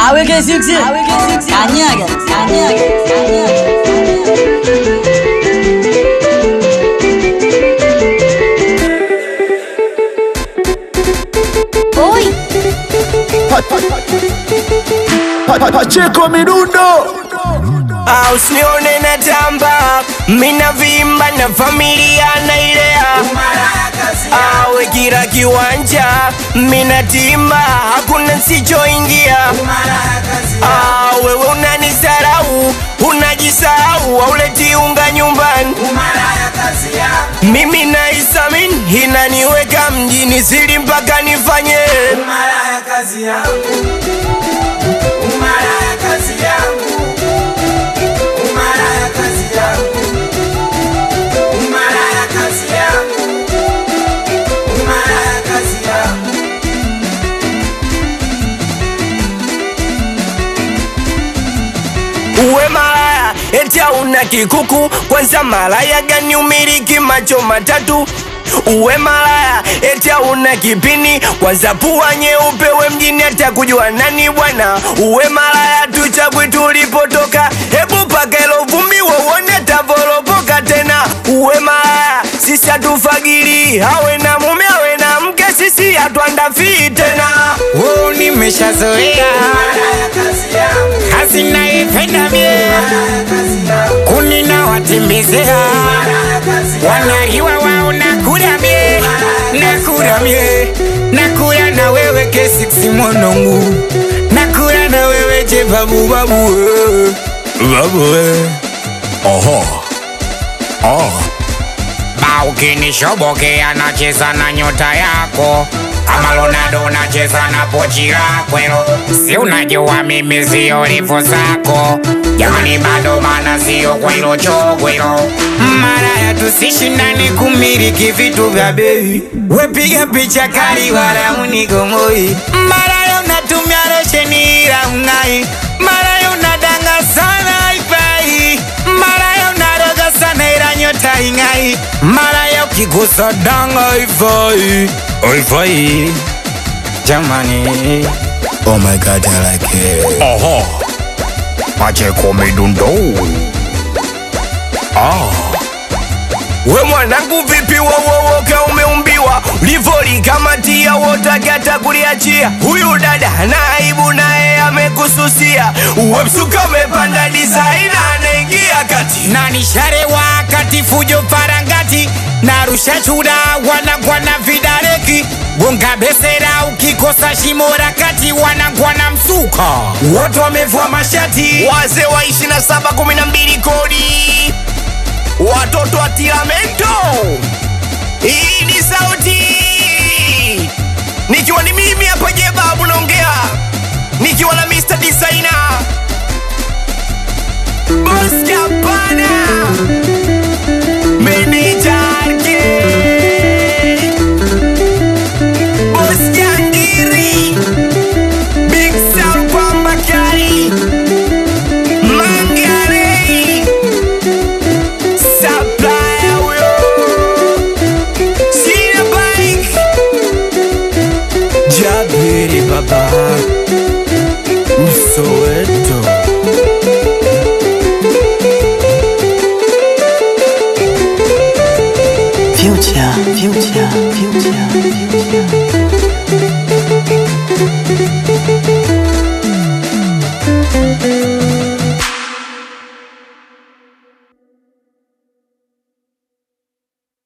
Aweke siksi. Kanyaga. Oi. Pacheco Mirundo. Usione natamba, mina vimba na familia nailea. Awe kila kiwanja, mina timba, hakuna sichoingia. Wewe unanisarau, unajisahau, hauleti unga nyumbani. Mimi naisamin, inaniweka mjini siri mpaka nifanye umaraya kazi yangu. Umaraya kazi yangu. Umaraya kazi yangu. Umaraya kazi yangu. Umaraya kazi yangu. Uwe malaya, eti hauna kikuku. Kwanza malaya gani umiliki macho matatu? Uwe malaya, eti hauna kipini. Kwanza pua nyeupe, we mjini hata kujua nani bwana. Uwe malaya, tuchagui tulipotoka. Hebu paka ilo vumbi uone tavolopoka tena. Uwe malaya, sisi hatufagili. Hawe na mume, hawe na mke, sisi hatuandafii tena. Nimeshazoea Umaraya kazi yangu. kazi naipenda mie, Umaraya kazi yangu. kunina watembezea. Umaraya kazi yangu. Wanaliwa wao nakula mie, nakula mie, nakula na wewe kesi simonongu, nakula na wewe je babu Oho. ba ukinishoboke anacheza na nyota yako kama Ronaldo nacheza na pochi lako. Si unajua mimi sio refu zako jamani, bado mana sio kwa hilo chogo hilo. Maraya tusishindane kumiliki vitu vya bei, wepiga picha kali wala unigomoi. Maraya unatumia losheni ila ungai, maraya unadanga sana haifai, maraya unaroga sana ila nyota ingai, maraya ukigusa danga haifai, haifai jamani. Oh my God, I like it. Oho, Pacheco Mirundo. We mwanangu vipi wowowoka umeumbiwa livoli kama tia wotakata kuliachia. Huyu dada na aibu naye amekususia. Uwe msuka umepanda disaina anaingia kati na nishare wakati fujo farangati narusha chuda wanagwana vidareki gonga besera ukikosa shimo rakati wanagwana msuka wote wamevua mashati wazee wa 2712 kodi watoto wa Tiramento. Hii ni sauti nikiwa ni mimi hapa Jebabu naongea nikiwa na Mr. Designer Boss Kapana Menijarke Boss Jangiri Big Sound Pambakari Mangarei Supplier huyo Sina bike Jabiri baba Msoweto Future.